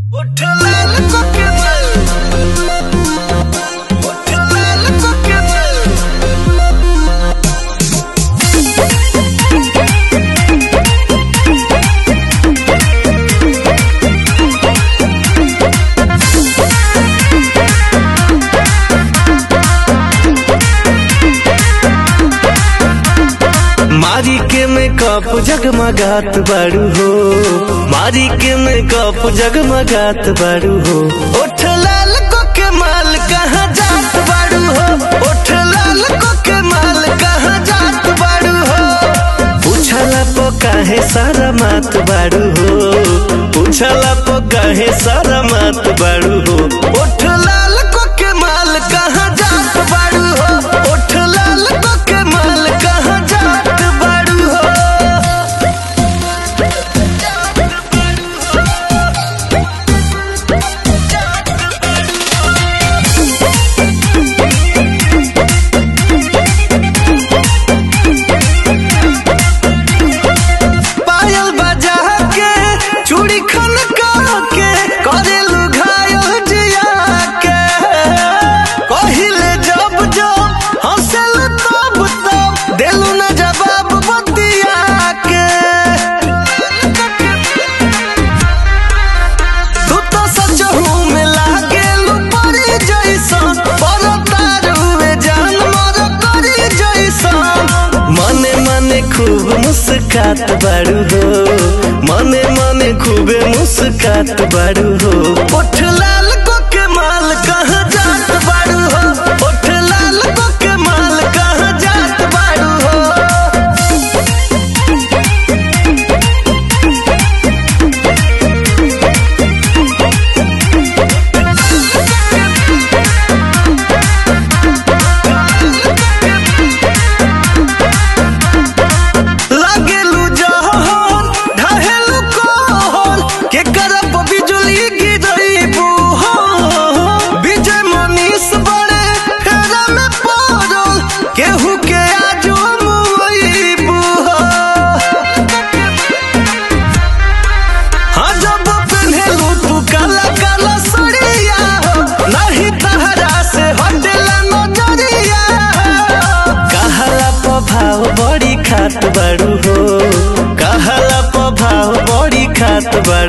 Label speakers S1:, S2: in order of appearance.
S1: मारी के मेकअप जगमगात बारू हो, मारी के मेकअप जगमगात बारू हो। ओठ लाल को के माल कहाँ जात बारू हो, ओठ लाल को के माल कहाँ जात बारू हो। पूछला पो काहे सारा मात बारू हो, पूछला पो काहे सारा मात बारू हो। ओठ लाल को के माल कहाँ जात बारू हो, ओठ लाल को के माल कहाँ जात बारू हो। पायल बजा के चूड़ी खनका के करेलू घायल जिया के। कहिले जब जब हंसल तब तब देलू न जवाब बतिया के। तू तो सचहू में लागेलू परी जैसन, बड़ तारुए जान मर करी जैसन। मने मने खूब मुस्कात बारू हो, मने मने खूबे मुस्कात बारू हो। ओठ लाल को के माल कहाँ जात बारू हो, ओठ लाल को के माल कहाँ जात बारू हो। लागेलू जहर ढहेलू कहर, के करब बिजुली गिरईबू हो। विजय मनीष बड़े फेरा में पड़ल, केहू के आजो मुईबू हो। हाँ जब पेन्हेलू तू काला काला सड़िया हो, नहीं तहरा से हटेला नजरिया हो। कहला पभाव बड़ी खात बारू हो, कहला पभाव बड़ी खात बारू।